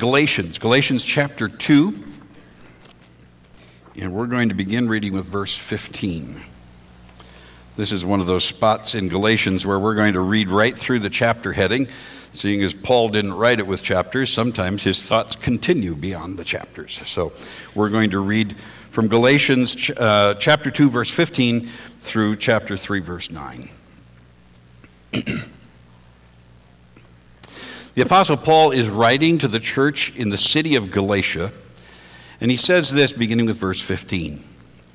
Galatians chapter 2, and we're going to begin reading with verse 15. This is one of those spots in Galatians where we're going to read right through the chapter heading. Seeing as Paul didn't write it with chapters, sometimes his thoughts continue beyond the chapters. So we're going to read from Galatians chapter 2, verse 15 through chapter 3, verse 9. The Apostle Paul is writing to the church in the city of Galatia, and he says this beginning with verse 15.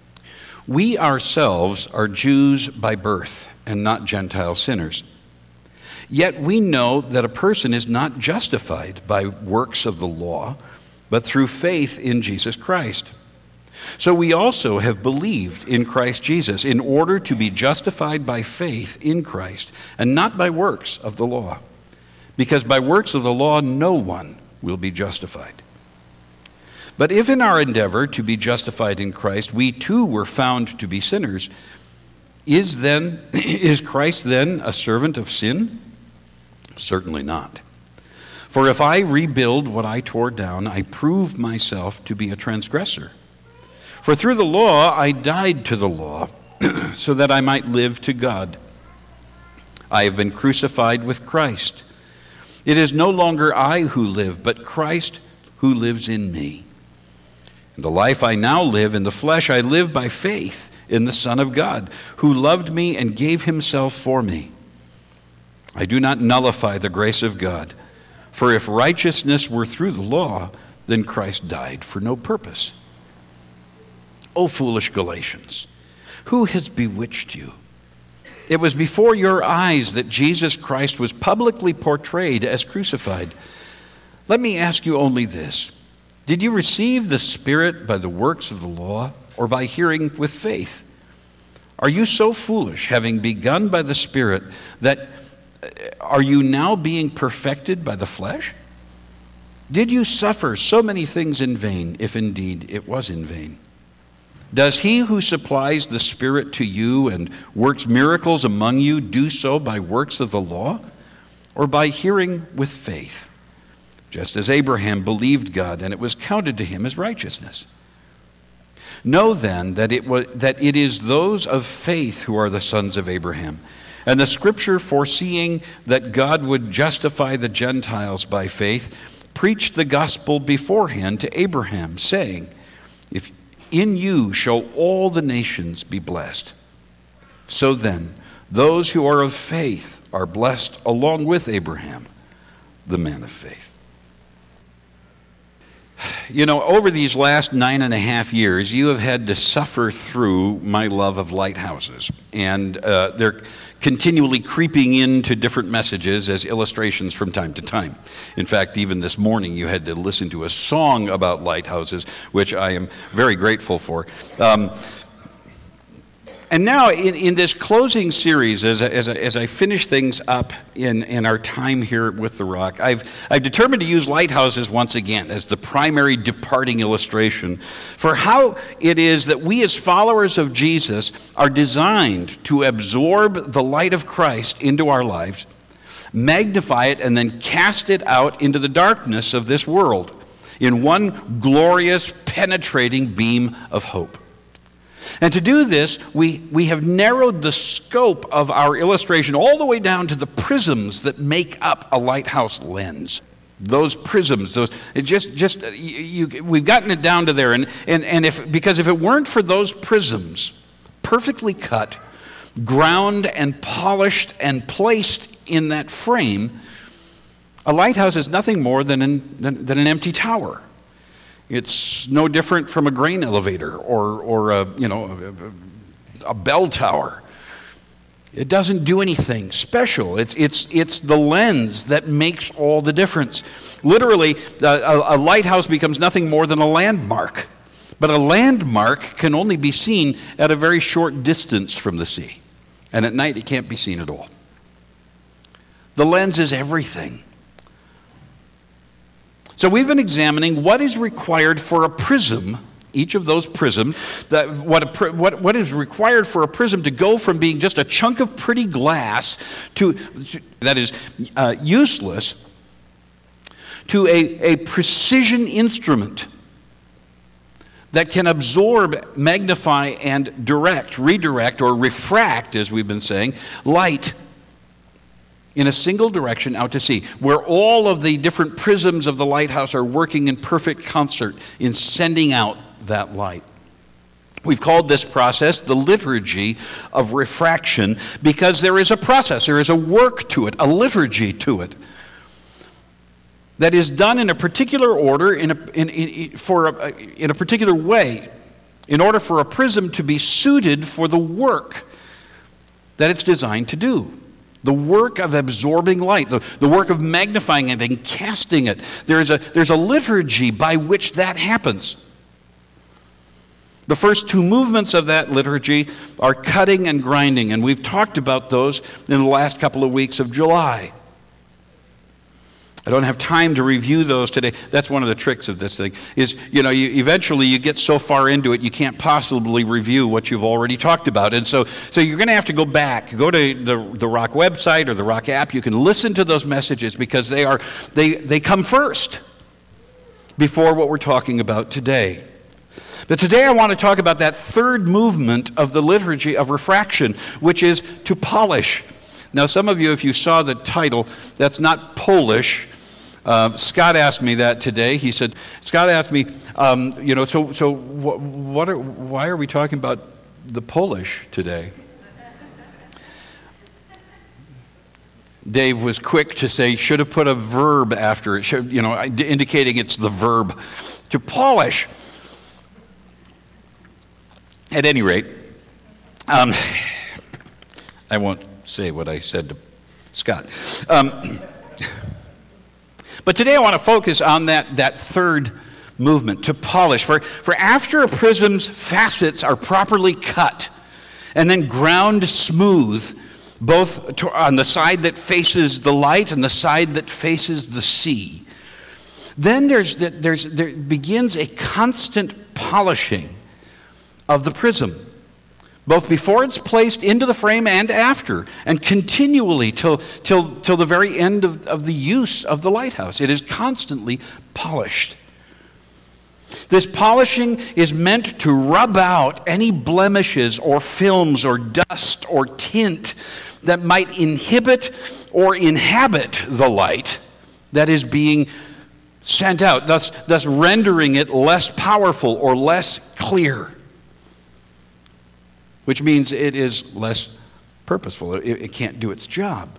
We ourselves are Jews by birth and not Gentile sinners. Yet we know that a person is not justified by works of the law, but through faith in Jesus Christ. So we also have believed in Christ Jesus in order to be justified by faith in Christ and not by works of the law. Because by works of the law no one will be justified. But if in our endeavor to be justified in Christ we too were found to be sinners, is Christ then a servant of sin? Certainly not. For if I rebuild what I tore down, I prove myself to be a transgressor. For through the law I died to the law, so that I might live to God. I have been crucified with Christ. It is no longer I who live, but Christ who lives in me. And the life I now live in the flesh, I live by faith in the Son of God, who loved me and gave himself for me. I do not nullify the grace of God, for if righteousness were through the law, then Christ died for no purpose. O foolish Galatians, who has bewitched you? It was before your eyes that Jesus Christ was publicly portrayed as crucified. Let me ask you only this. Did you receive the Spirit by the works of the law or by hearing with faith? Are you so foolish, having begun by the Spirit, that are you now being perfected by the flesh? Did you suffer so many things in vain, if indeed it was in vain? Does he who supplies the Spirit to you and works miracles among you do so by works of the law or by hearing with faith? Just as Abraham believed God, and it was counted to him as righteousness. Know then that it is those of faith who are the sons of Abraham. And the Scripture, foreseeing that God would justify the Gentiles by faith, preached the gospel beforehand to Abraham, saying, "If in you shall all the nations be blessed." So then, those who are of faith are blessed along with Abraham, the man of faith. You know, over these last 9.5 years, you have had to suffer through my love of lighthouses. And they're continually creeping into different messages as illustrations from time to time. In fact, even this morning, you had to listen to a song about lighthouses, which I am very grateful for. And now, in this closing series, as I finish things up in our time here with The Rock, I've determined to use lighthouses once again as the primary departing illustration for how it is that we as followers of Jesus are designed to absorb the light of Christ into our lives, magnify it, and then cast it out into the darkness of this world in one glorious, penetrating beam of hope. And to do this, we have narrowed the scope of our illustration all the way down to the prisms that make up a lighthouse lens. Those prisms, we've gotten it down to there. Because if it weren't for those prisms, perfectly cut, ground and polished and placed in that frame, a lighthouse is nothing more than an empty tower. It's no different from a grain elevator or a bell tower. It doesn't do anything special. It's the lens that makes all the difference. Literally, a lighthouse becomes nothing more than a landmark. But a landmark can only be seen at a very short distance from the sea. And at night, it can't be seen at all. The lens is everything. So we've been examining what is required for a prism, each of those prisms, what is required for a prism to go from being just a chunk of pretty glass that is useless, to a precision instrument that can absorb, magnify, and redirect, or refract, as we've been saying, light in a single direction out to sea, where all of the different prisms of the lighthouse are working in perfect concert in sending out that light. We've called this process the liturgy of refraction because there is a process, there is a work to it, a liturgy to it, that is done in a particular order, in a particular way, in order for a prism to be suited for the work that it's designed to do. The work of absorbing light, the work of magnifying it and casting it. There's a liturgy by which that happens. The first two movements of that liturgy are cutting and grinding, and we've talked about those in the last couple of weeks of July. I don't have time to review those today. That's one of the tricks of this thing, is, eventually you get so far into it, you can't possibly review what you've already talked about. And so you're going to have to go back, go to the Rock website or the Rock app. You can listen to those messages because they come first before what we're talking about today. But today I want to talk about that third movement of the liturgy of refraction, which is to polish. Now, some of you, if you saw the title, that's not Polish. Scott asked me that today. He said, Scott asked me, why are we talking about the Polish today? Dave was quick to say, should have put a verb after it, indicating it's the verb, to polish. At any rate, I won't say what I said to Scott. But today I want to focus on that third movement, to polish. For after a prism's facets are properly cut and then ground smooth, both on the side that faces the light and the side that faces the sea, then there begins a constant polishing of the prism, both before it's placed into the frame and after, and continually till the very end of the use of the lighthouse. It is constantly polished. This polishing is meant to rub out any blemishes or films or dust or tint that might inhibit or inhabit the light that is being sent out, thus rendering it less powerful or less clear, which means it is less purposeful. It can't do its job.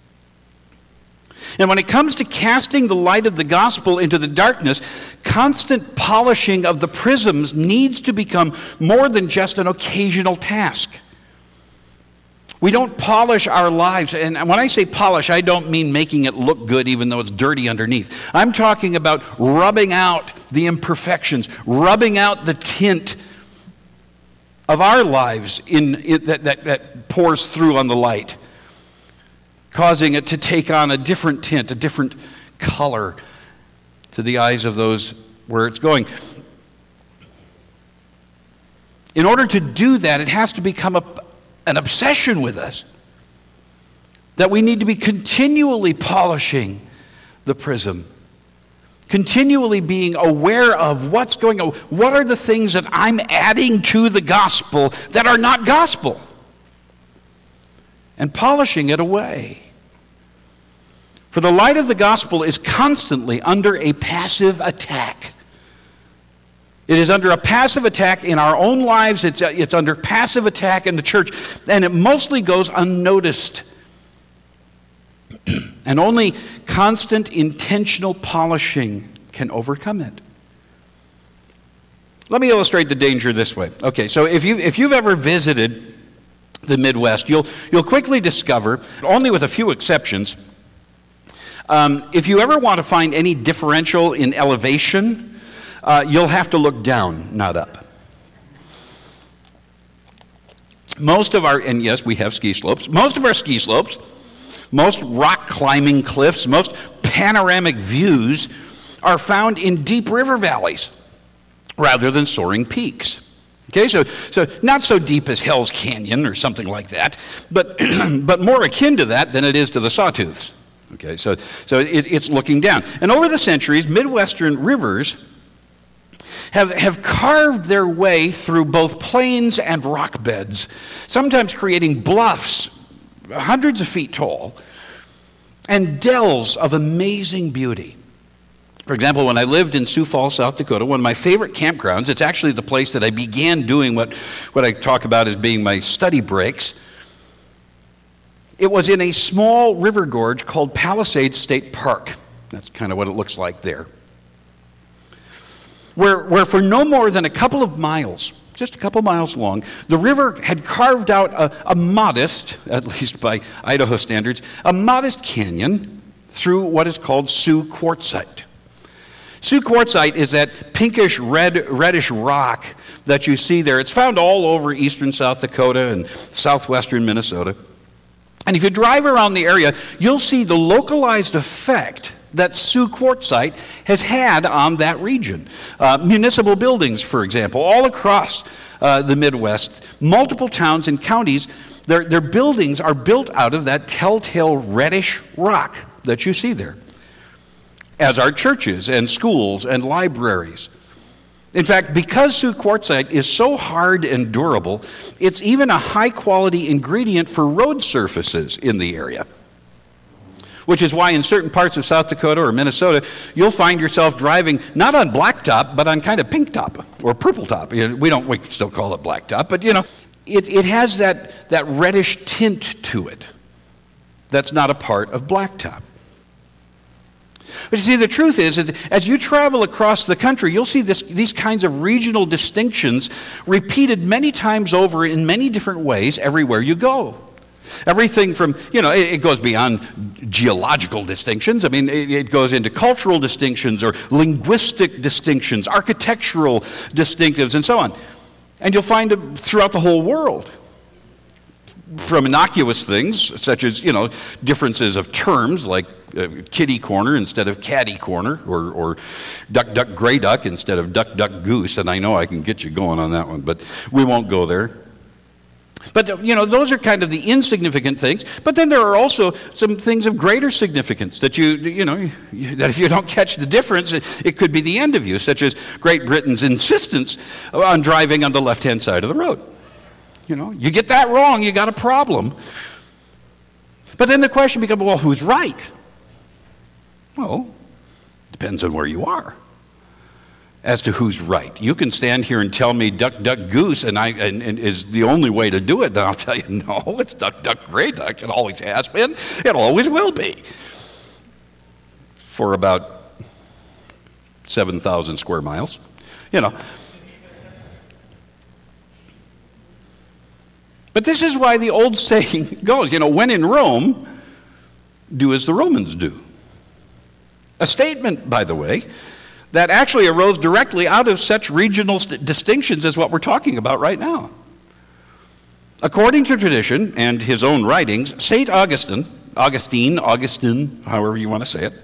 And when it comes to casting the light of the gospel into the darkness, constant polishing of the prisms needs to become more than just an occasional task. We don't polish our lives, and when I say polish, I don't mean making it look good even though it's dirty underneath. I'm talking about rubbing out the imperfections, rubbing out the tint of our lives that pours through on the light, causing it to take on a different tint, a different color to the eyes of those where it's going. In order to do that, it has to become an obsession with us, that we need to be continually polishing the prism, continually being aware of what's going on. What are the things that I'm adding to the gospel that are not gospel? And polishing it away. For the light of the gospel is constantly under a passive attack. It is under a passive attack in our own lives. It's under passive attack in the church. And it mostly goes unnoticed. And only constant, intentional polishing can overcome it. Let me illustrate the danger this way. Okay, so if you've ever visited the Midwest, you'll quickly discover, only with a few exceptions, if you ever want to find any differential in elevation, you'll have to look down, not up. And yes, we have ski slopes. Most of our ski slopes, most rock climbing cliffs, most panoramic views are found in deep river valleys rather than soaring peaks. Okay, so not so deep as Hell's Canyon or something like that, but more akin to that than it is to the Sawtooths. Okay, so it's looking down. And over the centuries, Midwestern rivers have carved their way through both plains and rock beds, sometimes creating bluffs hundreds of feet tall and dells of amazing beauty. For example, when I lived in Sioux Falls, South Dakota, one of my favorite campgrounds, it's actually the place that I began doing what I talk about as being my study breaks. It was in a small river gorge called Palisades State Park. That's kind of what it looks like there. Where for no more than a couple of miles, just a couple miles long, the river had carved out a modest, at least by Idaho standards, a modest canyon through what is called Sioux Quartzite. Sioux Quartzite is that pinkish reddish rock that you see there. It's found all over eastern South Dakota and southwestern Minnesota. And if you drive around the area, you'll see the localized effect that Sioux Quartzite has had on that region. Municipal buildings, for example, all across the Midwest, multiple towns and counties, their buildings are built out of that telltale reddish rock that you see there, as are churches and schools and libraries. In fact, because Sioux Quartzite is so hard and durable, it's even a high-quality ingredient for road surfaces in the area. Which is why in certain parts of South Dakota or Minnesota, you'll find yourself driving not on blacktop, but on kind of pink top or purple top. We still call it blacktop, but it has that reddish tint to it that's not a part of blacktop. But you see, the truth is as you travel across the country, you'll see these kinds of regional distinctions repeated many times over in many different ways everywhere you go. Everything from, it goes beyond geological distinctions. I mean, it goes into cultural distinctions or linguistic distinctions, architectural distinctives, and so on. And you'll find them throughout the whole world. From innocuous things, such as, differences of terms like kitty corner instead of catty corner, or duck, duck, gray duck instead of duck, duck, goose. And I know I can get you going on that one, but we won't go there. But, those are kind of the insignificant things. But then there are also some things of greater significance that that if you don't catch the difference, it could be the end of you, such as Great Britain's insistence on driving on the left-hand side of the road. You get that wrong, you got a problem. But then the question becomes, well, who's right? Well, depends on where you are as to who's right. You can stand here and tell me duck, duck, goose, and is the only way to do it, and I'll tell you, no, it's duck, duck, gray duck. It always has been. It always will be. For about 7,000 square miles. But this is why the old saying goes, when in Rome, do as the Romans do. A statement, by the way, that actually arose directly out of such regional distinctions as what we're talking about right now. According to tradition and his own writings, St. Augustine, however you want to say it,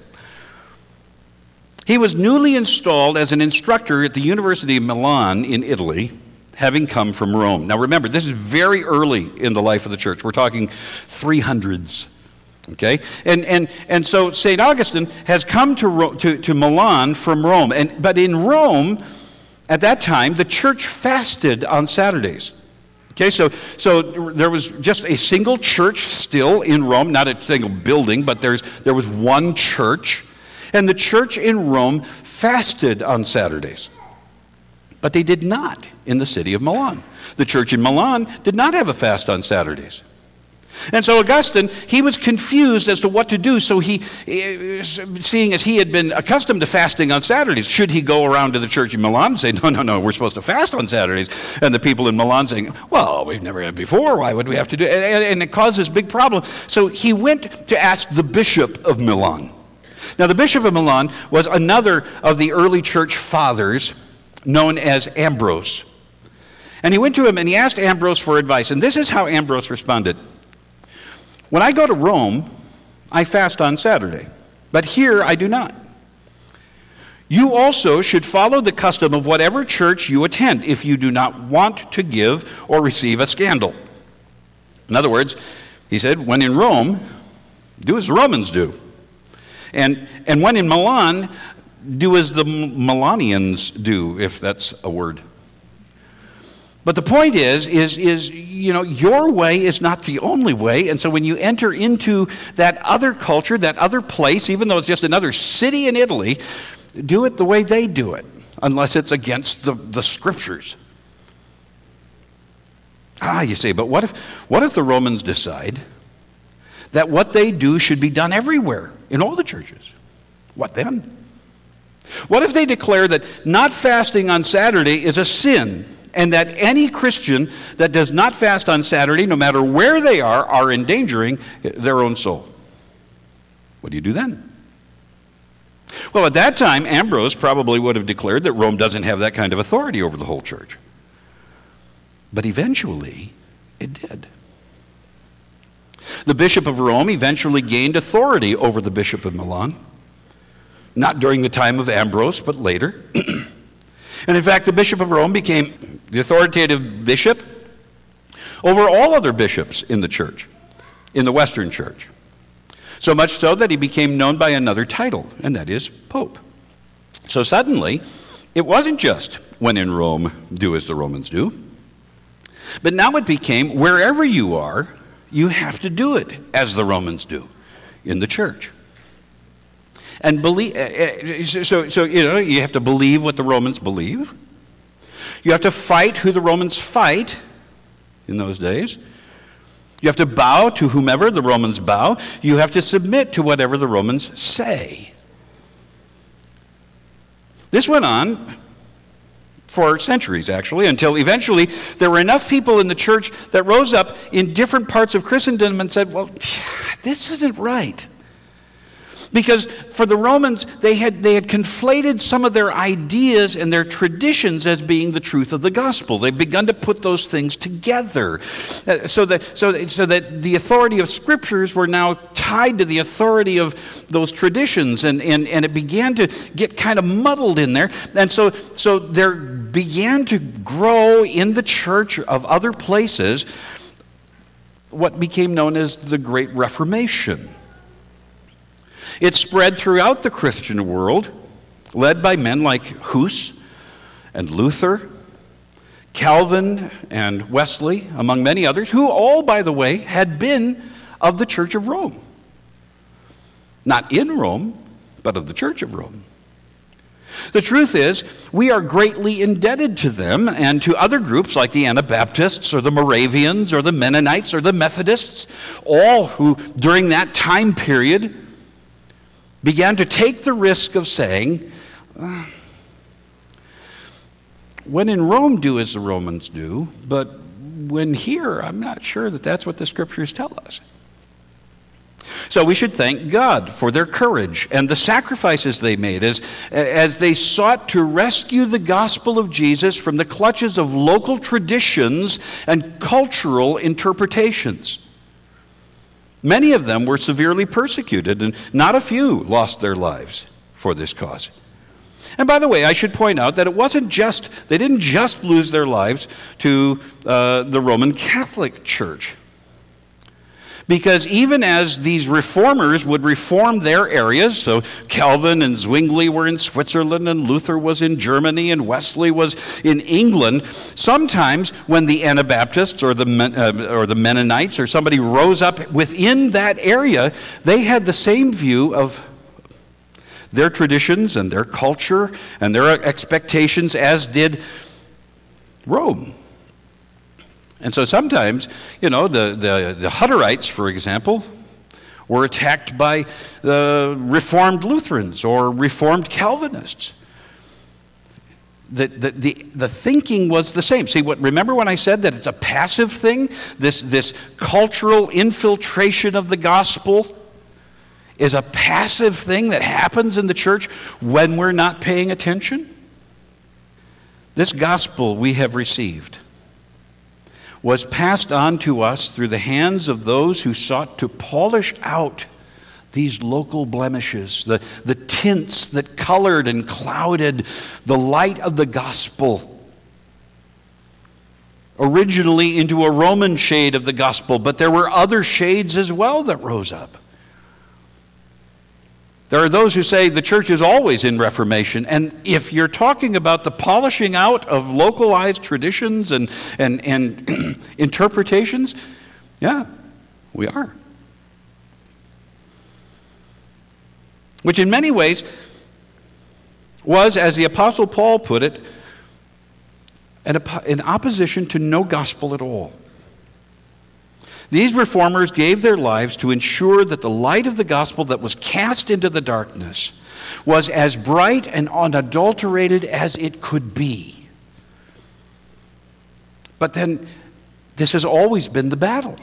he was newly installed as an instructor at the University of Milan in Italy, having come from Rome. Now remember, this is very early in the life of the church. We're talking 300s. Okay, and so St. Augustine has come to Milan from Rome, but in Rome, at that time, the church fasted on Saturdays. Okay, so there was just a single church still in Rome, not a single building, but there was one church, and the church in Rome fasted on Saturdays. But they did not in the city of Milan. The church in Milan did not have a fast on Saturdays. And so Augustine, he was confused as to what to do. So he, seeing as he had been accustomed to fasting on Saturdays, should he go around to the church in Milan and say, no, we're supposed to fast on Saturdays? And the people in Milan saying, well, we've never had before. Why would we have to do it? And it caused this big problem. So he went to ask the bishop of Milan. Now, the bishop of Milan was another of the early church fathers known as Ambrose. And he went to him and he asked Ambrose for advice. And this is how Ambrose responded. When I go to Rome, I fast on Saturday, but here I do not. You also should follow the custom of whatever church you attend if you do not want to give or receive a scandal. In other words, he said, when in Rome, do as the Romans do. And when in Milan, do as the Milanians do, if that's a word. But the point is, your way is not the only way. And so when you enter into that other culture, that other place, even though it's just another city in Italy, do it the way they do it, unless it's against the scriptures. You say, but what if the Romans decide that what they do should be done everywhere, in all the churches? What then? What if they declare that not fasting on Saturday is a sin, and that any Christian that does not fast on Saturday, no matter where they are endangering their own soul? What do you do then? Well, at that time, Ambrose probably would have declared that Rome doesn't have that kind of authority over the whole church. But eventually, it did. The Bishop of Rome eventually gained authority over the Bishop of Milan. Not during the time of Ambrose, but later. And in fact, the Bishop of Rome became the authoritative bishop over all other bishops in the church, in the Western church. So much so that he became known by another title, and that is Pope. So suddenly, it wasn't just when in Rome, do as the Romans do. But now it became wherever you are, you have to do it as the Romans do in the church. And you have to believe what the Romans believe. You have to fight who the Romans fight in those days. You have to bow to whomever the Romans bow. You have to submit to whatever the Romans say. This went on for centuries, actually, until eventually there were enough people in the church that rose up in different parts of Christendom and said, well, this isn't right. Because for the Romans, they had conflated some of their ideas and their traditions as being the truth of the gospel. They've begun to put those things together, so that the authority of scriptures were now tied to the authority of those traditions, and it began to get kind of muddled in there. And so there began to grow in the church of other places what became known as the Great Reformation. It spread throughout the Christian world, led by men like Hus and Luther, Calvin and Wesley, among many others, who all, by the way, had been of the Church of Rome. Not in Rome, but of the Church of Rome. The truth is, we are greatly indebted to them and to other groups like the Anabaptists or the Moravians or the Mennonites or the Methodists, all who, during that time period, began to take the risk of saying, when in Rome, do as the Romans do, but when here, I'm not sure that that's what the scriptures tell us. So we should thank God for their courage and the sacrifices they made as they sought to rescue the gospel of Jesus from the clutches of local traditions and cultural interpretations. Many of them were severely persecuted, and not a few lost their lives for this cause. And by the way, I should point out that they didn't just lose their lives to the Roman Catholic Church. Because even as these reformers would reform their areas, so Calvin and Zwingli were in Switzerland, and Luther was in Germany, and Wesley was in England, sometimes when the Anabaptists or the Mennonites or somebody rose up within that area, they had the same view of their traditions and their culture and their expectations as did Rome. And so sometimes, the Hutterites, for example, were attacked by the Reformed Lutherans or Reformed Calvinists. The thinking was the same. See, remember when I said that it's a passive thing? This cultural infiltration of the gospel is a passive thing that happens in the church when we're not paying attention? This gospel we have received was passed on to us through the hands of those who sought to polish out these local blemishes, the tints that colored and clouded the light of the gospel. Originally into a Roman shade of the gospel, but there were other shades as well that rose up. There are those who say the church is always in Reformation, and if you're talking about the polishing out of localized traditions and interpretations, yeah, we are. Which in many ways was, as the Apostle Paul put it, in opposition to no gospel at all. These reformers gave their lives to ensure that the light of the gospel that was cast into the darkness was as bright and unadulterated as it could be. But then, this has always been the battle.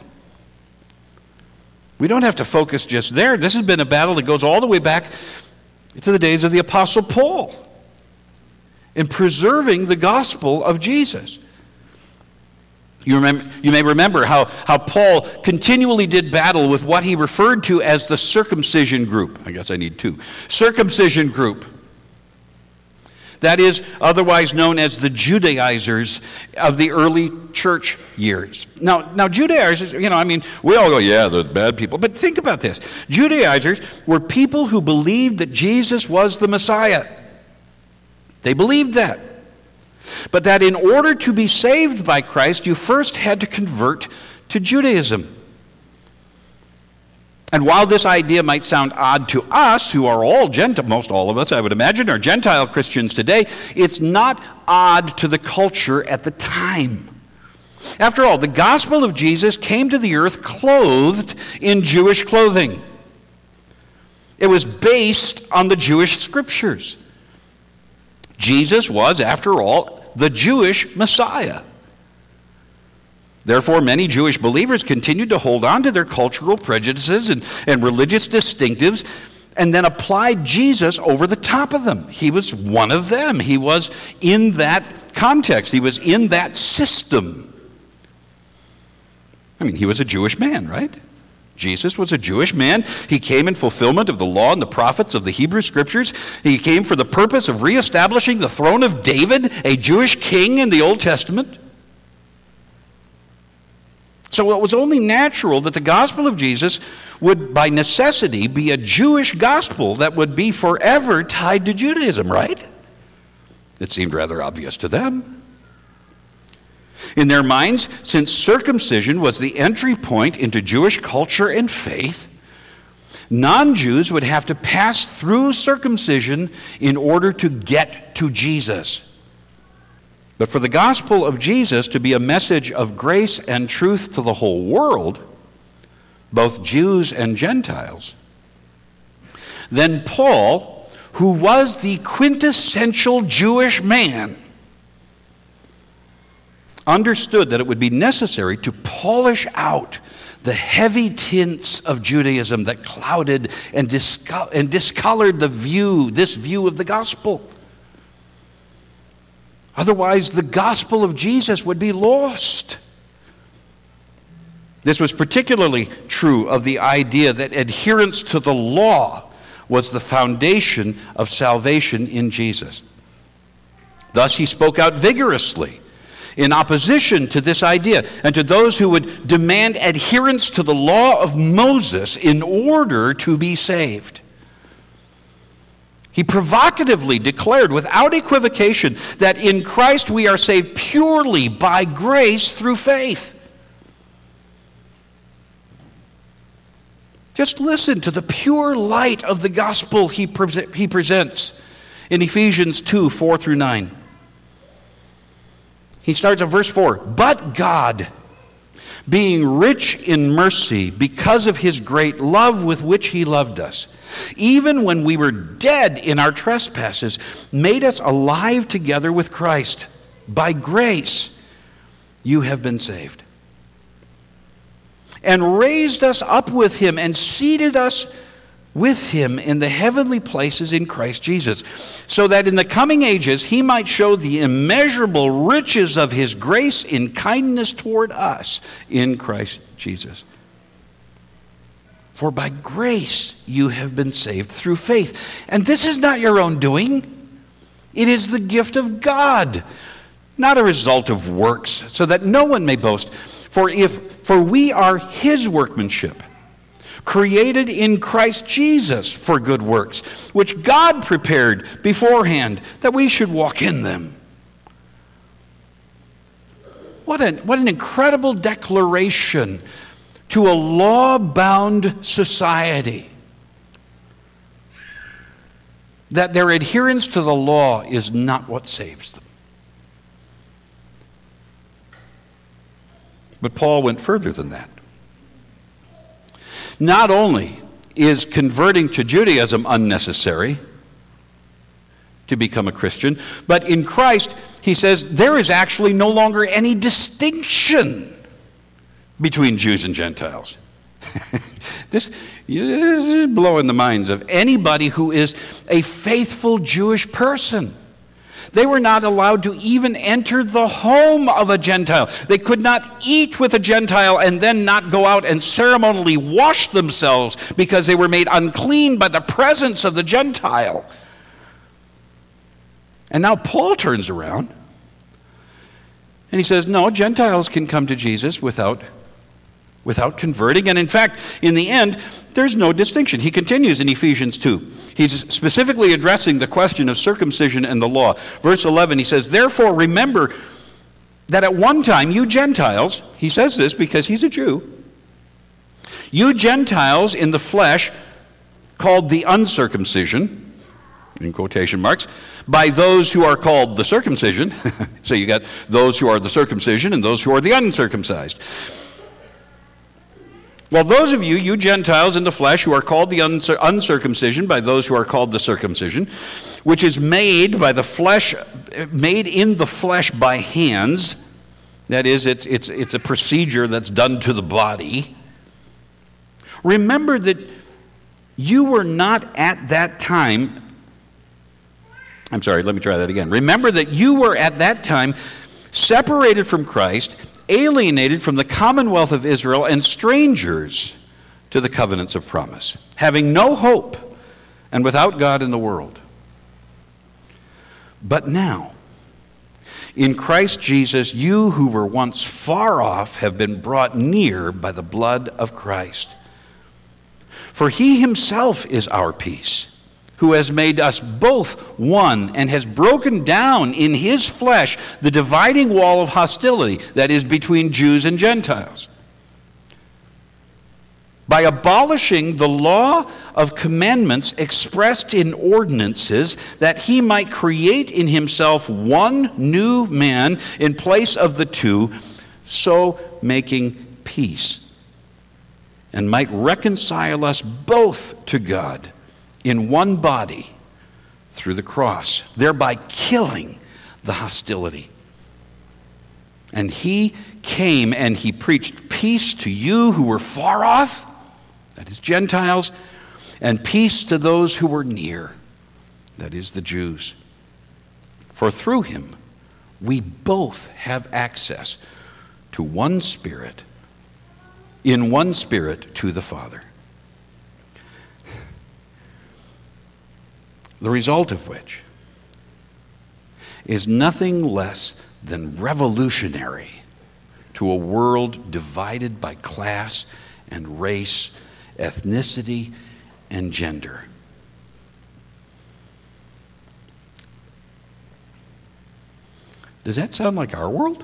We don't have to focus just there. This has been a battle that goes all the way back to the days of the Apostle Paul in preserving the gospel of Jesus. You may remember how Paul continually did battle with what he referred to as the circumcision group. I guess I need two. Circumcision group. That is otherwise known as the Judaizers of the early church years. Now Judaizers, we all go, yeah, those bad people. But think about this. Judaizers were people who believed that Jesus was the Messiah. They believed that. But that in order to be saved by Christ, you first had to convert to Judaism. And while this idea might sound odd to us, who are all Gentile, most all of us, I would imagine, are Gentile Christians today, it's not odd to the culture at the time. After all, the gospel of Jesus came to the earth clothed in Jewish clothing. It was based on the Jewish scriptures. Jesus was, after all, the Jewish Messiah. Therefore, many Jewish believers continued to hold on to their cultural prejudices and religious distinctives and then applied Jesus over the top of them. He was one of them. He was in that context. He was in that system. He was a Jewish man, right? Jesus was a Jewish man. He came in fulfillment of the law and the prophets of the Hebrew Scriptures. He came for the purpose of reestablishing the throne of David, a Jewish king in the Old Testament. So it was only natural that the gospel of Jesus would, by necessity, be a Jewish gospel that would be forever tied to Judaism, right? It seemed rather obvious to them. In their minds, since circumcision was the entry point into Jewish culture and faith, non-Jews would have to pass through circumcision in order to get to Jesus. But for the gospel of Jesus to be a message of grace and truth to the whole world, both Jews and Gentiles, then Paul, who was the quintessential Jewish man, understood that it would be necessary to polish out the heavy tints of Judaism that clouded and discolored this view of the gospel. Otherwise, the gospel of Jesus would be lost. This was particularly true of the idea that adherence to the law was the foundation of salvation in Jesus. Thus, he spoke out vigorously in opposition to this idea and to those who would demand adherence to the law of Moses in order to be saved. He provocatively declared without equivocation that in Christ we are saved purely by grace through faith. Just listen to the pure light of the gospel he presents in Ephesians 2, 4 through 9. He starts at verse 4. But God, being rich in mercy because of his great love with which he loved us, even when we were dead in our trespasses, made us alive together with Christ. By grace you have been saved. And raised us up with him and seated us with him in the heavenly places in Christ Jesus, so that in the coming ages he might show the immeasurable riches of his grace in kindness toward us in Christ Jesus. For by grace you have been saved through faith. And this is not your own doing. It is the gift of God, not a result of works, so that no one may boast. For we are his workmanship, created in Christ Jesus for good works, which God prepared beforehand that we should walk in them. What an incredible declaration to a law-bound society, that their adherence to the law is not what saves them. But Paul went further than that. Not only is converting to Judaism unnecessary to become a Christian, but in Christ, he says, there is actually no longer any distinction between Jews and Gentiles. This is blowing the minds of anybody who is a faithful Jewish person. They were not allowed to even enter the home of a Gentile. They could not eat with a Gentile and then not go out and ceremonially wash themselves because they were made unclean by the presence of the Gentile. And now Paul turns around and he says, no, Gentiles can come to Jesus without converting. And in fact, in the end, there's no distinction. He continues in Ephesians 2. He's specifically addressing the question of circumcision and the law. Verse 11, he says, therefore remember that at one time you Gentiles, he says this because he's a Jew, you Gentiles in the flesh called the uncircumcision, in quotation marks, by those who are called the circumcision. So you got those who are the circumcision and those who are the uncircumcised. Well, those of you, you Gentiles in the flesh, who are called the uncircumcision by those who are called the circumcision, which is made in the flesh by hands. That is, it's a procedure that's done to the body. Remember that you were not at that time. I'm sorry, let me try that again. Remember that you were at that time separated from Christ, alienated from the commonwealth of Israel, and strangers to the covenants of promise, having no hope and without God in the world. But now, in Christ Jesus, you who were once far off have been brought near by the blood of Christ. For he himself is our peace, who has made us both one and has broken down in his flesh the dividing wall of hostility that is between Jews and Gentiles, by abolishing the law of commandments expressed in ordinances, that he might create in himself one new man in place of the two, so making peace, and might reconcile us both to God in one body through the cross, thereby killing the hostility. And he came and he preached peace to you who were far off, that is Gentiles, and peace to those who were near, that is the Jews. For through him we both have access to one Spirit, in one Spirit to the Father. The result of which is nothing less than revolutionary to a world divided by class and race, ethnicity, and gender. Does that sound like our world?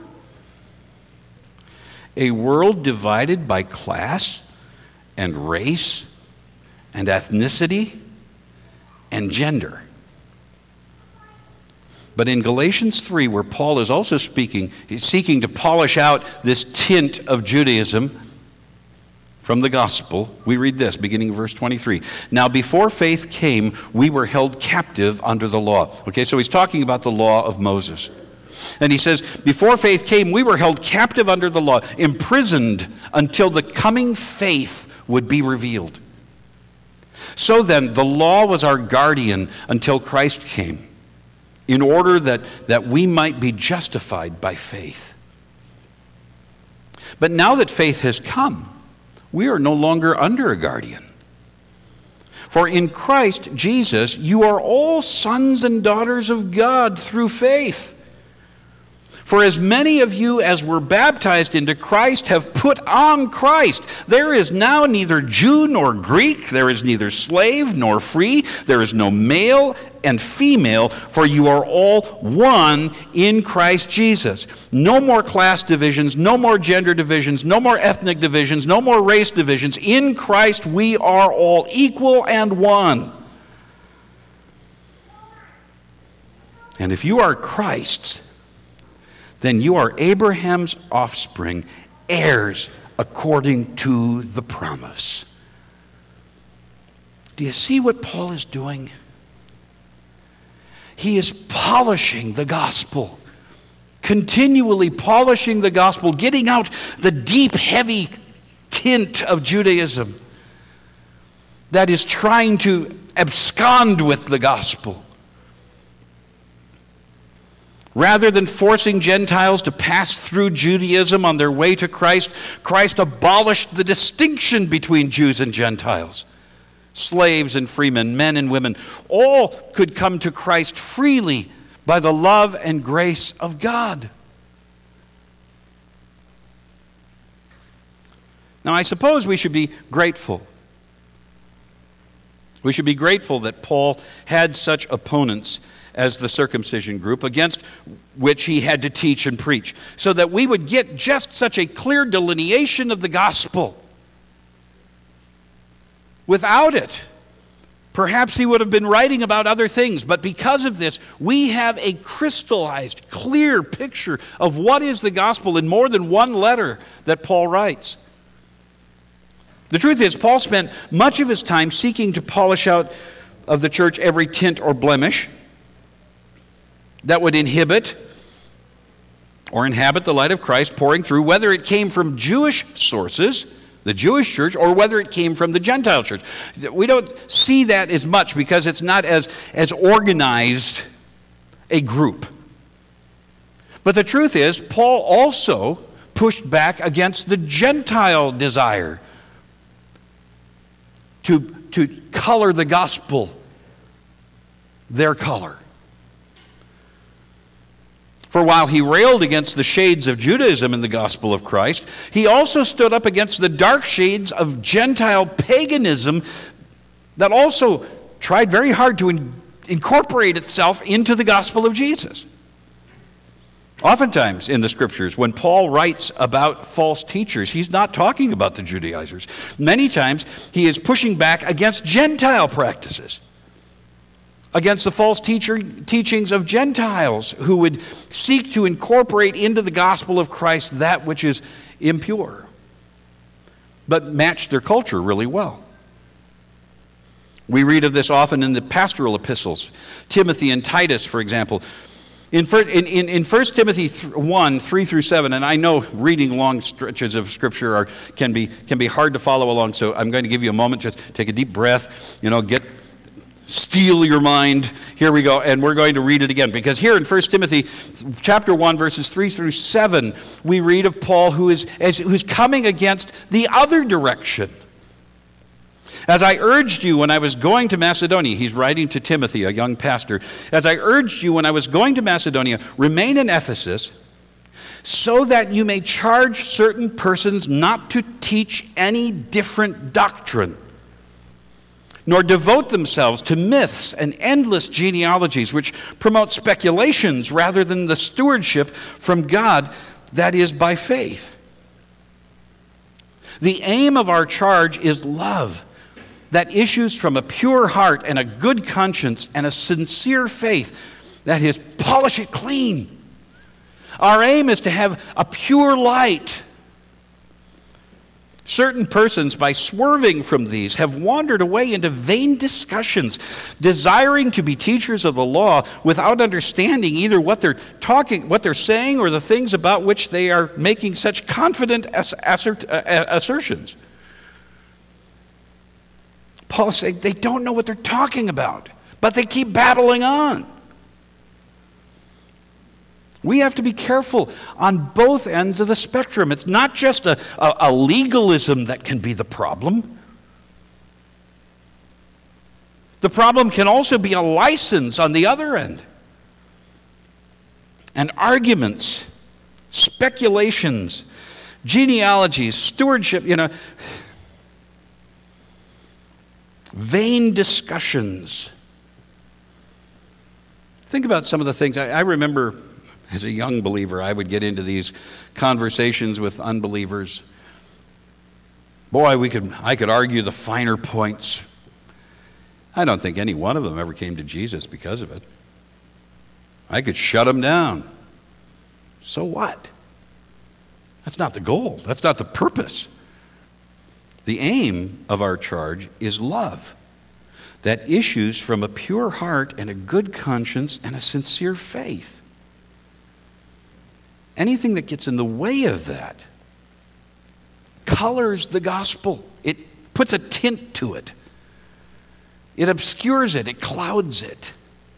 A world divided by class and race and ethnicity and gender. But in Galatians 3, where Paul is also speaking, he's seeking to polish out this tint of Judaism from the gospel, we read this, beginning of verse 23. Now before faith came, we were held captive under the law. Okay, so he's talking about the law of Moses. And he says, before faith came, we were held captive under the law, imprisoned until the coming faith would be revealed. So then, the law was our guardian until Christ came, in order that we might be justified by faith. But now that faith has come, we are no longer under a guardian. For in Christ Jesus, you are all sons and daughters of God through faith. For as many of you as were baptized into Christ have put on Christ. There is now neither Jew nor Greek, there is neither slave nor free, there is no male and female, for you are all one in Christ Jesus. No more class divisions, no more gender divisions, no more ethnic divisions, no more race divisions. In Christ we are all equal and one. And if you are Christ's, then you are Abraham's offspring, heirs according to the promise. Do you see what Paul is doing? He is polishing the gospel, continually polishing the gospel, getting out the deep, heavy tint of Judaism that is trying to abscond with the gospel. Rather than forcing Gentiles to pass through Judaism on their way to Christ, Christ abolished the distinction between Jews and Gentiles. Slaves and freemen, men and women, all could come to Christ freely by the love and grace of God. Now, I suppose we should be grateful. We should be grateful that Paul had such opponents as the circumcision group, against which he had to teach and preach, so that we would get just such a clear delineation of the gospel. Without it, perhaps he would have been writing about other things, but because of this, we have a crystallized, clear picture of what is the gospel in more than one letter that Paul writes. The truth is, Paul spent much of his time seeking to polish out of the church every tint or blemish that would inhibit or inhabit the light of Christ pouring through, whether it came from Jewish sources, the Jewish church, or whether it came from the Gentile church. We don't see that as much because it's not as organized a group. But the truth is, Paul also pushed back against the Gentile desire to color the gospel their color. For while he railed against the shades of Judaism in the gospel of Christ, he also stood up against the dark shades of Gentile paganism that also tried very hard to incorporate itself into the gospel of Jesus. Oftentimes in the scriptures, when Paul writes about false teachers, he's not talking about the Judaizers. Many times he is pushing back against Gentile practices, against the false teachings of Gentiles who would seek to incorporate into the gospel of Christ that which is impure, but match their culture really well. We read of this often in the pastoral epistles. Timothy and Titus, for example. In 1 Timothy 1, 3 through 7, and I know reading long stretches of Scripture can be hard to follow along, so I'm going to give you a moment. Just take a deep breath, steel your mind. Here we go, and we're going to read it again. Because here in 1 Timothy chapter 1, verses 3 through 7, we read of Paul who's coming against the other direction. As I urged you when I was going to Macedonia, he's writing to Timothy, a young pastor, as I urged you when I was going to Macedonia, remain in Ephesus, so that you may charge certain persons not to teach any different doctrine, nor devote themselves to myths and endless genealogies which promote speculations rather than the stewardship from God that is by faith. The aim of our charge is love that issues from a pure heart and a good conscience and a sincere faith. That is, polish it clean. Our aim is to have a pure light. Certain persons, by swerving from these, have wandered away into vain discussions, desiring to be teachers of the law without understanding either what they're saying, or the things about which they are making such confident assertions. Paul is saying they don't know what they're talking about, but they keep babbling on. We have to be careful on both ends of the spectrum. It's not just a legalism that can be the problem. The problem can also be a license on the other end, and arguments speculations, genealogies, stewardship, vain discussions. Think about some of the things. I remember as a young believer, I would get into these conversations with unbelievers. Boy, I could argue the finer points. I don't think any one of them ever came to Jesus because of it. I could shut them down. So what? That's not the goal. That's not the purpose. The aim of our charge is love that issues from a pure heart and a good conscience and a sincere faith. Anything that gets in the way of that colors the gospel. It puts a tint to it. It obscures it. It clouds it.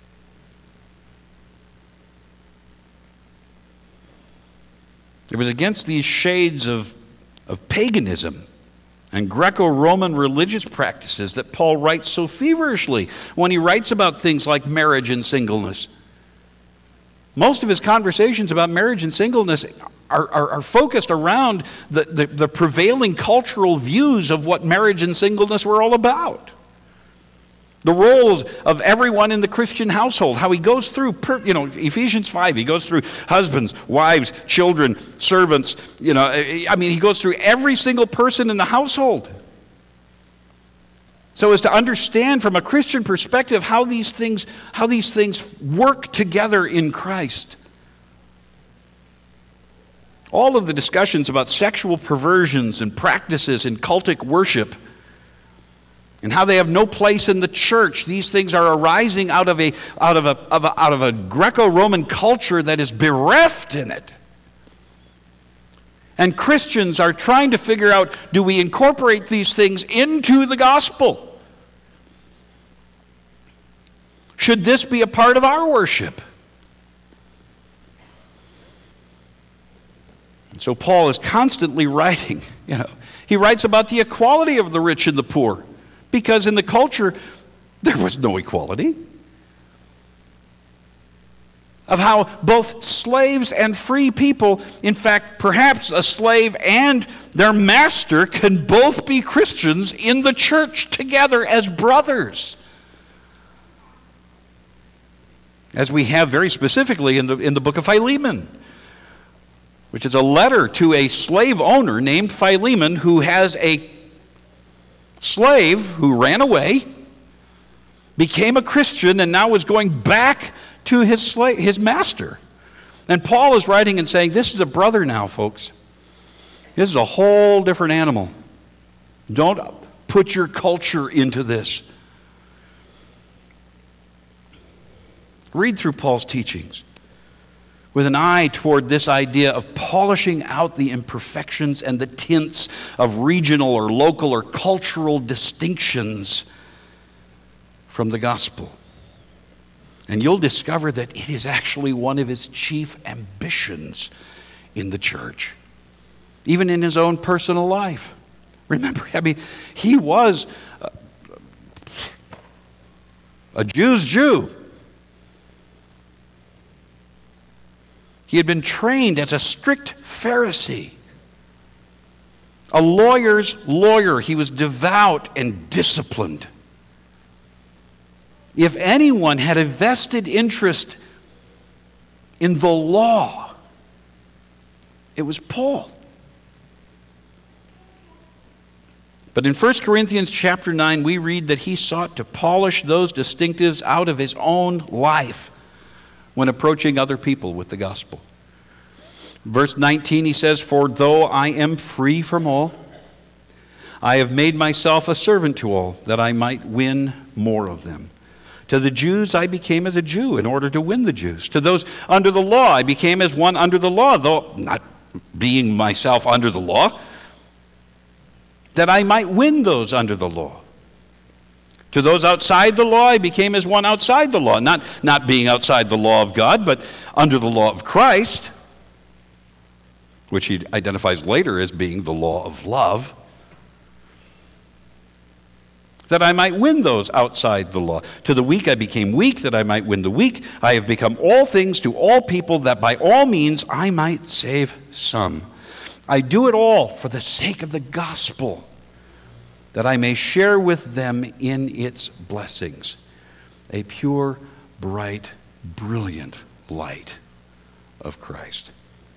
It was against these shades of paganism and Greco-Roman religious practices that Paul writes so feverishly when he writes about things like marriage and singleness. Most of his conversations about marriage and singleness are focused around the prevailing cultural views of what marriage and singleness were all about. The roles of everyone in the Christian household, how he goes through, Ephesians 5, he goes through husbands, wives, children, servants, he goes through every single person in the household. So as to understand from a Christian perspective how these things work together in Christ. All of the discussions about sexual perversions and practices in cultic worship and how they have no place in the church. These things are arising out of a Greco-Roman culture that is bereft in it. And Christians are trying to figure out, do we incorporate these things into the gospel? Should this be a part of our worship? And so Paul is constantly writing, he writes about the equality of the rich and the poor. Because in the culture, there was no equality. Of how both slaves and free people, in fact, perhaps a slave and their master can both be Christians in the church together as brothers. As we have very specifically in the book of Philemon, which is a letter to a slave owner named Philemon who has a slave who ran away, became a Christian, and now was going back to his master. And Paul is writing and saying, this is a brother now, folks. This is a whole different animal. Don't put your culture into this. Read through Paul's teachings with an eye toward this idea of polishing out the imperfections and the tints of regional or local or cultural distinctions from the gospel. And you'll discover that it is actually one of his chief ambitions in the church, even in his own personal life. Remember, he was a Jew's Jew. He had been trained as a strict Pharisee, a lawyer's lawyer. He was devout and disciplined. If anyone had a vested interest in the law, it was Paul. But in 1 Corinthians chapter 9, we read that he sought to polish those distinctives out of his own life when approaching other people with the gospel. Verse 19, he says, "For though I am free from all, I have made myself a servant to all, that I might win more of them. To the Jews I became as a Jew in order to win the Jews. To those under the law I became as one under the law, though not being myself under the law, that I might win those under the law. To those outside the law, I became as one outside the law, not being outside the law of God, but under the law of Christ, which he identifies later as being the law of love. that I might win those outside the law. To the weak I became weak, that I might win the weak. I have become all things to all people, that by all means I might save some. I do it all for the sake of the gospel, that I may share with them in its blessings. A pure, bright, brilliant light of Christ.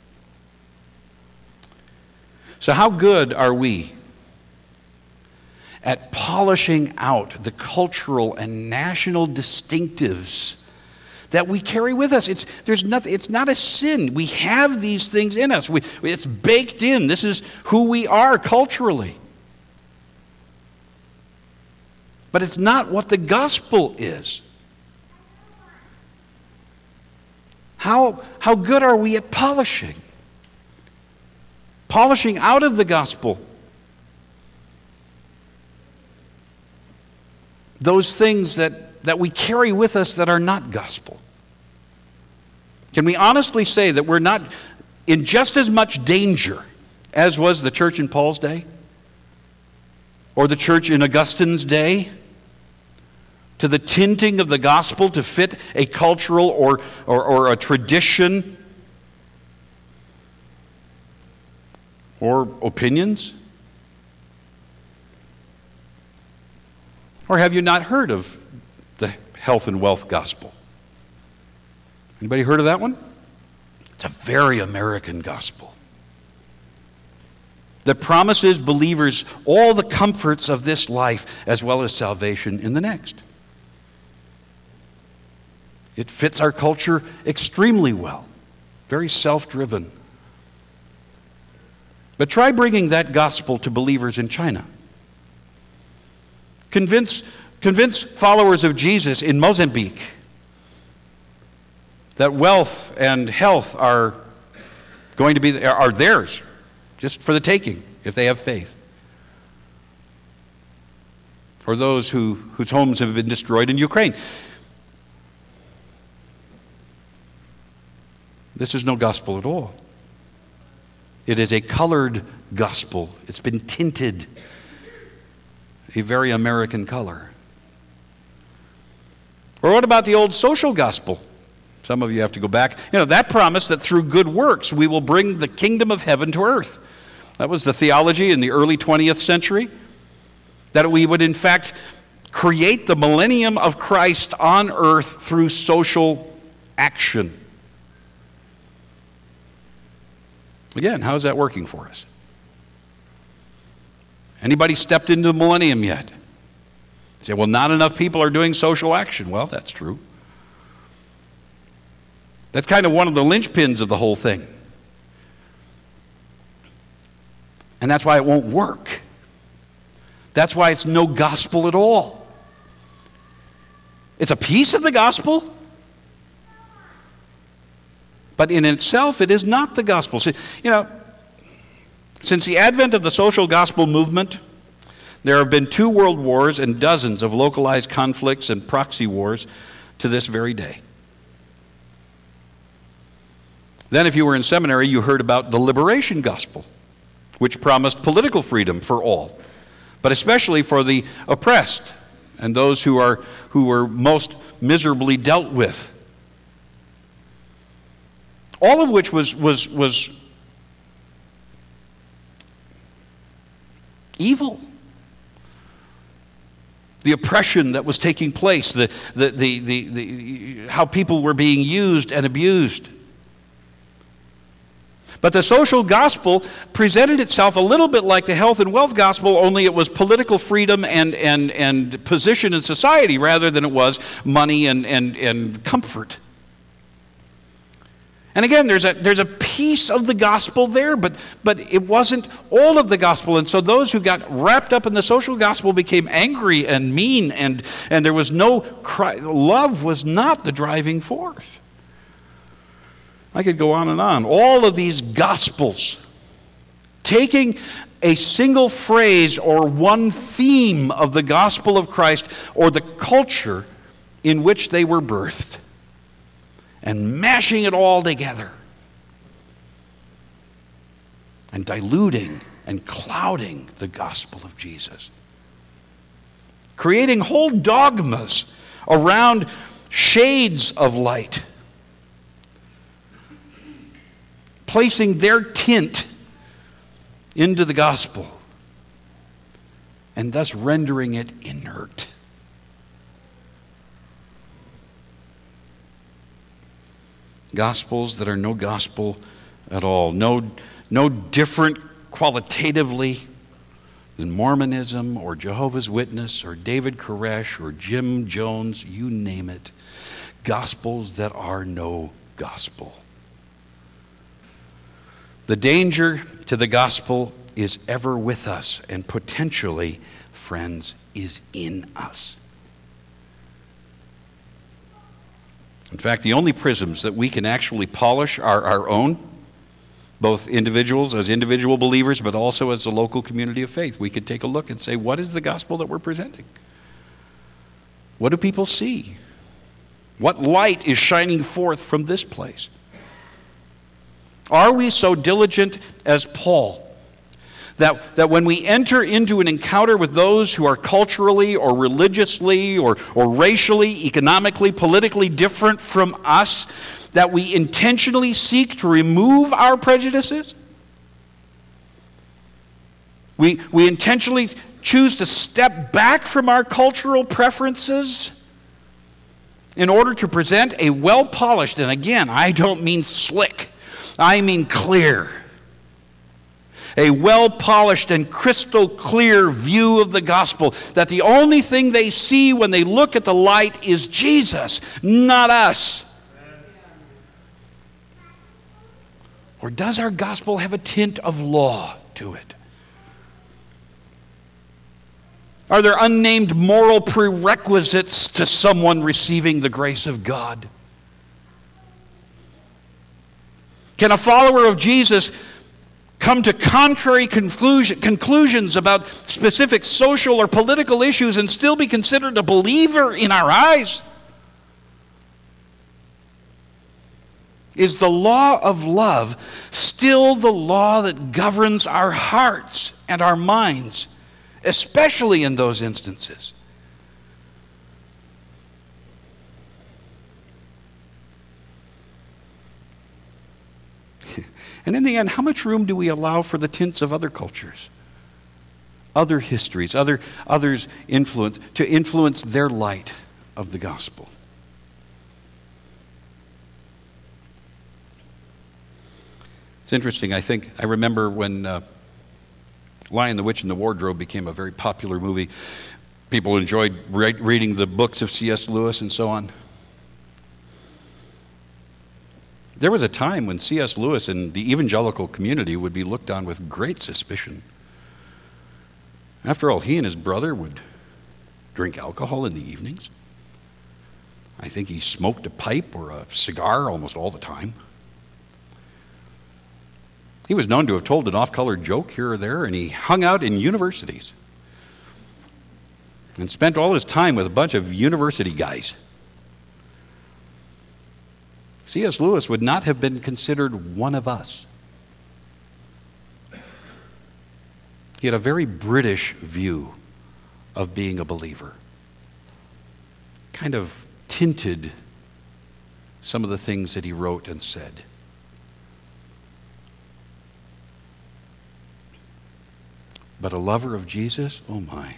So how good are we at polishing out the cultural and national distinctives that we carry with us? It's not a sin. We have these things in us. It's baked in. This is who we are culturally. But it's not what the gospel is. How good are we at polishing? Polishing out of the gospel those things that we carry with us that are not gospel. Can we honestly say that we're not in just as much danger as was the church in Paul's day? Or the church in Augustine's day? To the tinting of the gospel to fit a cultural or a tradition or opinions? Or have you not heard of the health and wealth gospel? Anybody heard of that one? It's a very American gospel that promises believers all the comforts of this life as well as salvation in the next. It fits our culture extremely well, very self-driven. But try bringing that gospel to believers in China. Convince followers of Jesus in Mozambique that wealth and health are going to be are theirs, just for the taking, if they have faith. Or those whose homes have been destroyed in Ukraine. This is no gospel at all. It is a colored gospel. It's been tinted a very American color. Or what about the old social gospel? Some of you have to go back. That promise that through good works we will bring the kingdom of heaven to earth. That was the theology in the early 20th century. That we would in fact create the millennium of Christ on earth through social action. Again, how is that working for us? Anybody stepped into the millennium yet? You say, well, not enough people are doing social action. Well, that's true. That's kind of one of the linchpins of the whole thing. And that's why it won't work. That's why it's no gospel at all. It's a piece of the gospel, but in itself, it is not the gospel. See, since the advent of the social gospel movement, there have been 2 world wars and dozens of localized conflicts and proxy wars to this very day. Then, if you were in seminary, you heard about the liberation gospel, which promised political freedom for all, but especially for the oppressed and those who were most miserably dealt with. All of which was evil. The oppression that was taking place, how people were being used and abused. But the social gospel presented itself a little bit like the health and wealth gospel, only it was political freedom and position in society rather than it was money and comfort. And again, there's a piece of the gospel there, but it wasn't all of the gospel. And so those who got wrapped up in the social gospel became angry and mean, and there was no love was not the driving force. I could go on and on. All of these gospels, taking a single phrase or one theme of the gospel of Christ or the culture in which they were birthed, and mashing it all together and diluting and clouding the gospel of Jesus. creating whole dogmas around shades of light, placing their tint into the gospel, and thus rendering it inert. Gospels that are no gospel at all, no different qualitatively than Mormonism or Jehovah's Witness or David Koresh or Jim Jones, you name it. Gospels that are no gospel. The danger to the gospel is ever with us and potentially, friends, is in us. In fact, the only prisms that we can actually polish are our own, both individuals as individual believers, but also as a local community of faith. We can take a look and say, what is the gospel that we're presenting? What do people see? What light is shining forth from this place? Are we so diligent as Paul that when we enter into an encounter with those who are culturally or religiously or racially, economically, politically different from us, that we intentionally seek to remove our prejudices? We intentionally choose to step back from our cultural preferences in order to present a well-polished, and again, I don't mean slick, I mean clear, a well-polished and crystal clear view of the gospel, that the only thing they see when they look at the light is Jesus, not us. Or does our gospel have a tint of law to it? Are there unnamed moral prerequisites to someone receiving the grace of God? Can a follower of Jesus come to contrary conclusions about specific social or political issues and still be considered a believer in our eyes? Is the law of love still the law that governs our hearts and our minds, especially in those instances? And in the end, how much room do we allow for the tints of other cultures, other histories, others' influence, to influence their light of the gospel? It's interesting. I remember when Lion, the Witch, and the Wardrobe became a very popular movie. People enjoyed reading the books of C.S. Lewis and so on. There was a time when C.S. Lewis and the evangelical community would be looked on with great suspicion. After all, he and his brother would drink alcohol in the evenings. I think he smoked a pipe or a cigar almost all the time. He was known to have told an off-color joke here or there, and he hung out in universities and spent all his time with a bunch of university guys. C.S. Lewis would not have been considered one of us. He had a very British view of being a believer. Kind of tinted some of the things that he wrote and said. But a lover of Jesus? Oh my.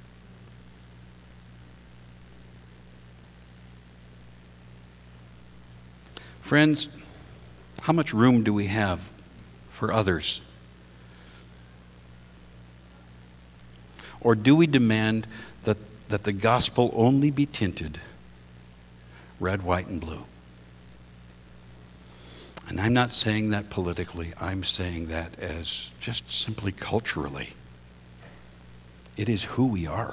Friends, how much room do we have for others? Or do we demand that the gospel only be tinted red, white, and blue? And I'm not saying that politically. I'm saying that as just simply culturally. It is who we are.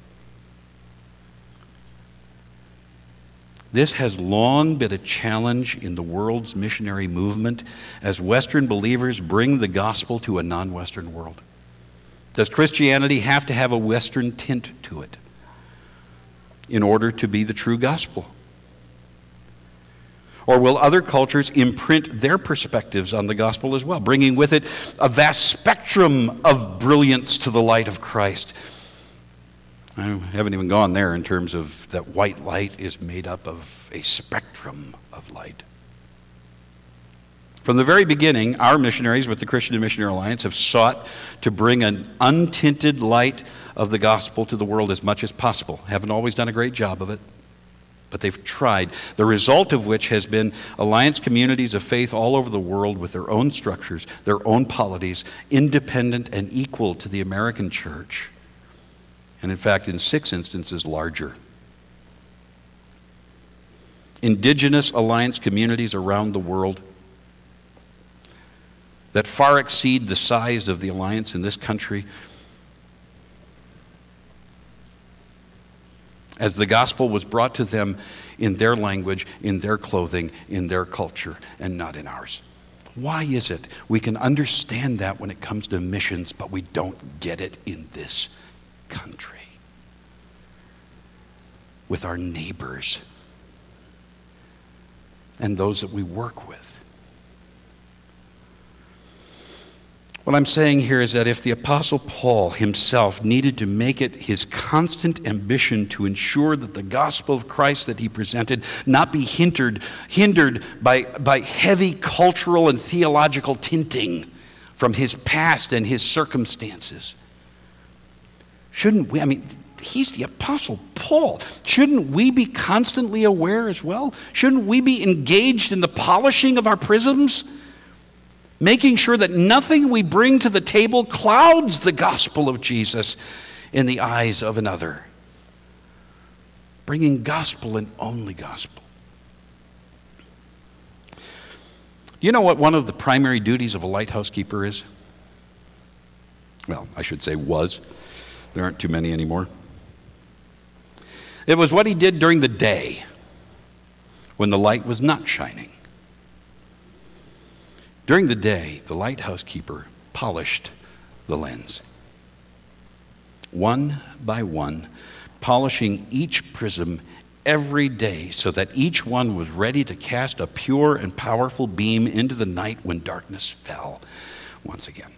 This has long been a challenge in the world's missionary movement as Western believers bring the gospel to a non-Western world. Does Christianity have to have a Western tint to it in order to be the true gospel? Or will other cultures imprint their perspectives on the gospel as well, bringing with it a vast spectrum of brilliance to the light of Christ? I haven't even gone there in terms of that white light is made up of a spectrum of light. From the very beginning, our missionaries with the Christian Missionary Alliance have sought to bring an untinted light of the gospel to the world as much as possible. Haven't always done a great job of it, but they've tried. The result of which has been alliance communities of faith all over the world with their own structures, their own polities, independent and equal to the American church. And in fact, in 6 instances, larger. Indigenous alliance communities around the world that far exceed the size of the alliance in this country, as the gospel was brought to them in their language, in their clothing, in their culture, and not in ours. Why is it we can understand that when it comes to missions, but we don't get it in this country with our neighbors and those that we work with? What I'm saying here is that if the Apostle Paul himself needed to make it his constant ambition to ensure that the gospel of Christ that he presented not be hindered by heavy cultural and theological tinting from his past and his circumstances, shouldn't we, he's the Apostle Paul. Shouldn't we be constantly aware as well? Shouldn't we be engaged in the polishing of our prisms? Making sure that nothing we bring to the table clouds the gospel of Jesus in the eyes of another. Bringing gospel and only gospel. You know what one of the primary duties of a lighthouse keeper is? Well, I should say was. There aren't too many anymore. It was what he did during the day when the light was not shining. During the day, the lighthouse keeper polished the lens. One by one, polishing each prism every day so that each one was ready to cast a pure and powerful beam into the night when darkness fell once again.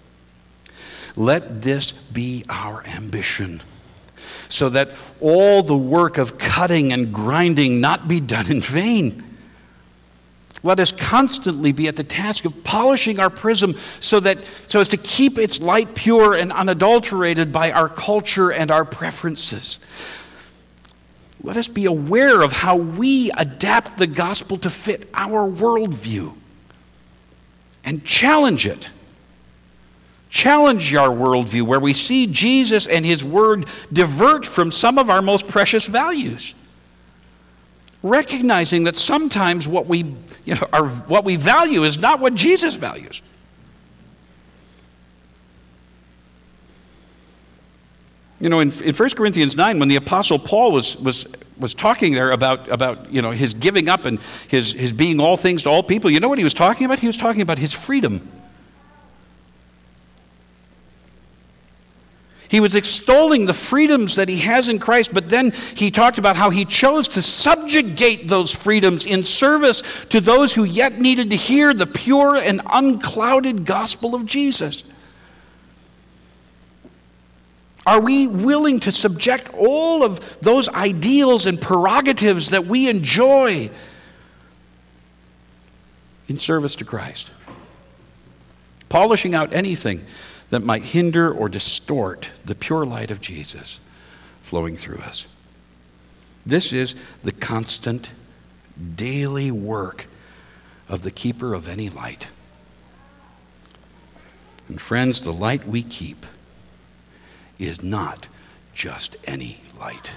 Let this be our ambition, so that all the work of cutting and grinding not be done in vain. Let us constantly be at the task of polishing our prism so as to keep its light pure and unadulterated by our culture and our preferences. Let us be aware of how we adapt the gospel to fit our worldview and challenge it. Challenge our worldview where we see Jesus and his word divert from some of our most precious values. Recognizing that sometimes what we value is not what Jesus values. In 1 Corinthians 9, when the Apostle Paul was talking there about his giving up and his being all things to all people, you know what he was talking about? He was talking about his freedom. He was extolling the freedoms that he has in Christ, but then he talked about how he chose to subjugate those freedoms in service to those who yet needed to hear the pure and unclouded gospel of Jesus. Are we willing to subject all of those ideals and prerogatives that we enjoy in service to Christ? Polishing out anything that might hinder or distort the pure light of Jesus flowing through us. This is the constant, daily work of the keeper of any light. And friends, the light we keep is not just any light.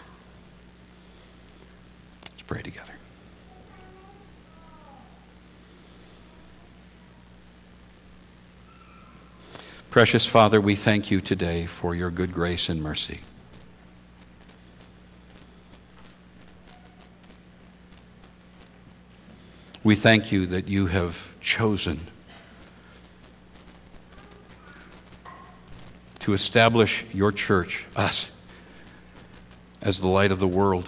Let's pray together. Precious Father, we thank you today for your good grace and mercy. We thank you that you have chosen to establish your church, us, as the light of the world,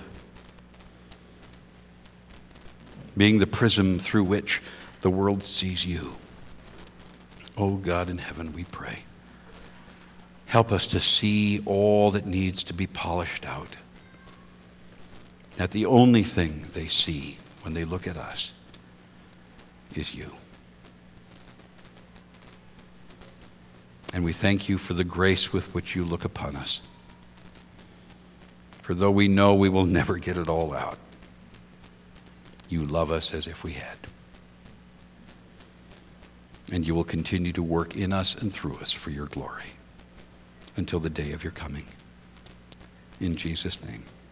being the prism through which the world sees you. Oh God in heaven, we pray, Help us to see all that needs to be polished out. That the only thing they see when they look at us is you. And we thank you for the grace with which you look upon us. For though we know we will never get it all out, you love us as if we had. And you will continue to work in us and through us for your glory until the day of your coming. In Jesus' name.